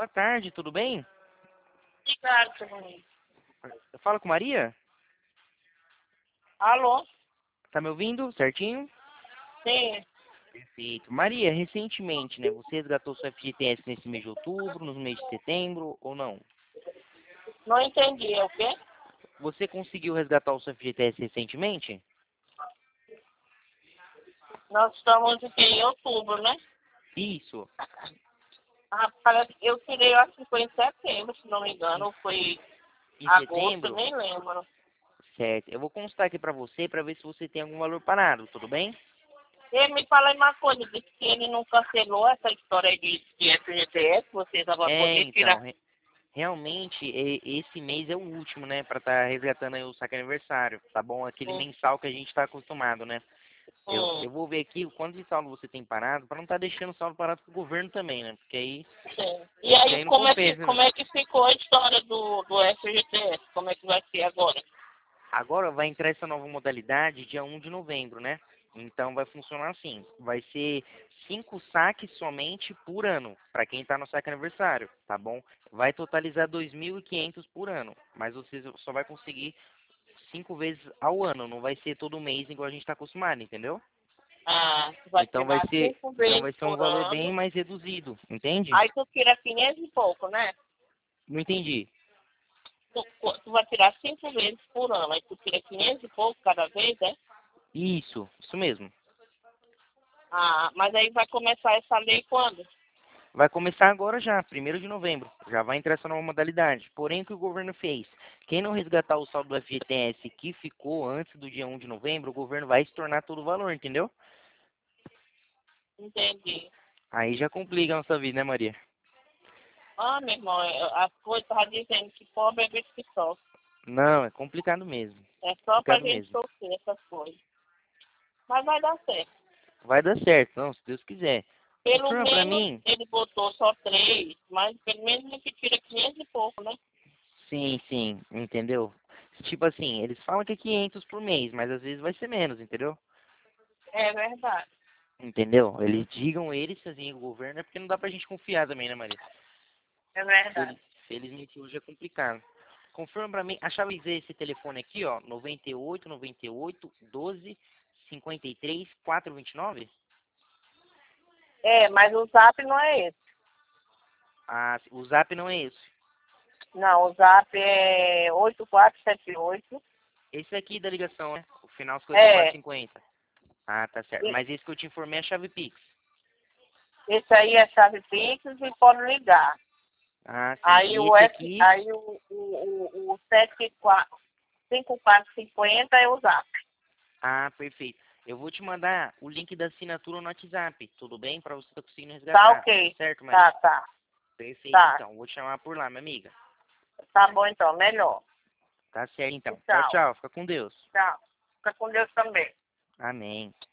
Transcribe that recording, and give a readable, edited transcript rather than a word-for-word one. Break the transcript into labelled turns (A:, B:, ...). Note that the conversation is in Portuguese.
A: Boa tarde, tudo bem?
B: Obrigado, seu Luiz.
A: Eu falo com Maria?
B: Alô?
A: Tá me ouvindo certinho?
B: Sim.
A: Perfeito. Maria, recentemente, né, você resgatou sua FGTS nesse mês de outubro, no mês de setembro ou não?
B: Não entendi, é o quê?
A: Você conseguiu resgatar o seu FGTS recentemente?
B: Nós estamos aqui em outubro, né?
A: Isso.
B: Ah, parece que eu tirei, eu acho que foi em setembro, se não me engano,
A: Em,
B: ou foi
A: em
B: agosto, eu
A: setembro?
B: nem lembro.
A: Certo. Eu vou constar aqui pra você para ver se você tem algum valor parado, tudo bem?
B: Ele me fala uma coisa, disse que ele não cancelou essa história aí de FGTS, vocês vão
A: É,
B: poder
A: então,
B: tirar.
A: realmente, esse mês é o último, né, para estar resgatando aí o saque aniversário, tá bom? Aquele
B: Hum,
A: mensal que a gente está acostumado, né? Eu
B: hum,
A: vou ver aqui o quanto de saldo você tem parado, para não estar deixando o saldo parado pro governo também, né?
B: sim. E
A: Porque
B: aí,
A: aí não compensa,
B: como
A: né?
B: é que ficou a história do FGTS? Como é que vai ser agora?
A: Agora vai entrar essa nova modalidade dia 1 de novembro, né? Então vai funcionar assim, vai ser 5 saques somente por ano, para quem está no saque aniversário, tá bom? Vai totalizar 2.500 por ano, mas você só vai conseguir 5 vezes ao ano, não vai ser todo mês igual a gente está acostumado, entendeu?
B: Ah, tu vai
A: Então vai
B: tirar
A: ser,
B: cinco
A: então
B: vezes
A: vai ser um
B: por
A: valor bem
B: ano.
A: mais reduzido, entende?
B: Aí tu tira 500 e pouco, né?
A: Não entendi.
B: Tu vai tirar 5 vezes por ano. Aí tu tira 500 e pouco cada vez, né?
A: Isso mesmo.
B: Ah, mas aí vai começar essa lei quando?
A: Vai começar agora já, 1º de novembro. Já vai entrar essa nova modalidade. Porém, o que o governo fez? Quem não resgatar o saldo do FGTS que ficou antes do dia 1 de novembro, o governo vai estornar todo o valor, entendeu?
B: Entendi.
A: Aí já complica a nossa vida, né, Maria?
B: Ah, meu irmão, as coisas estavam dizendo que pobre é bicho que sofre.
A: Não, é complicado mesmo.
B: É só pra
A: Complicado
B: gente
A: mesmo.
B: sofrer essas coisas. Mas vai dar certo.
A: Vai dar certo, não, se Deus quiser.
B: Pelo
A: Confirma pra
B: menos
A: mim.
B: ele botou só 3, mas pelo menos ele tira 500 e pouco, né?
A: Sim, sim, entendeu? Tipo assim, eles falam que é 500 por mês, mas às vezes vai ser menos, entendeu?
B: É verdade.
A: Entendeu? Eles digam eles, assim, o governo, é porque não dá pra gente confiar também, né, Maria?
B: É verdade.
A: Felizmente hoje é complicado. Confirma pra mim, a chave esse telefone aqui, ó, 98 98 12 53 429?
B: É, mas o zap não é esse.
A: Ah, o zap não é esse.
B: Não, o zap é 8478.
A: Esse aqui da ligação, né? O final
B: É,
A: 5450. Ah, tá certo.
B: e
A: Mas esse que eu te informei é a chave Pix.
B: esse aí é chave Pix e pode ligar.
A: Ah, sim.
B: Aí
A: E
B: o
A: esse
B: F,
A: aqui,
B: aí o 5450 é o zap.
A: ah, perfeito. Eu vou te mandar o link da assinatura no WhatsApp, tudo bem? Pra você estar conseguindo
B: Tá
A: resgatar. Tá
B: ok.
A: certo,
B: Tá,
A: Maria?
B: tá.
A: Perfeito,
B: Tá.
A: então. Vou te chamar por lá, minha amiga.
B: Tá bom então, melhor.
A: Tá certo, então. Tchau,
B: Tchau.
A: tchau. Fica com Deus.
B: Tchau. Fica com Deus também.
A: Amém.